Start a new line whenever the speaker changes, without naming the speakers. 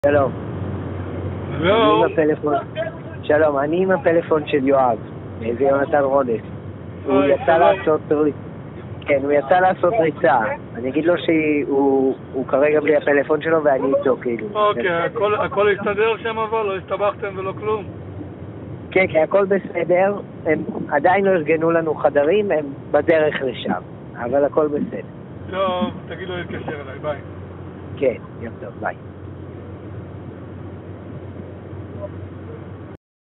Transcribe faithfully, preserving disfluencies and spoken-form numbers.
שלום.
לא.
אני עם הפלאפון. שלום, אני עם הפלאפון של יואב, מאיזה יונתן רודס. הוא יצא לעשות כן, הוא יצא לעשות ריצה. אני אגיד לו שהוא כרגע בלי הפלאפון שלו ואני איתו, כאילו.
אוקיי, הכל הסתדר שם אבל? לא הסתבכתם ולא כלום?
כן, כן, הכל בסדר. הם עדיין לא ארגנו לנו חדרים, הם בדרך לשם. אבל הכל בסדר.
טוב, תגיד לו להתקשר אליי, ביי.
כן, יום טוב, ביי.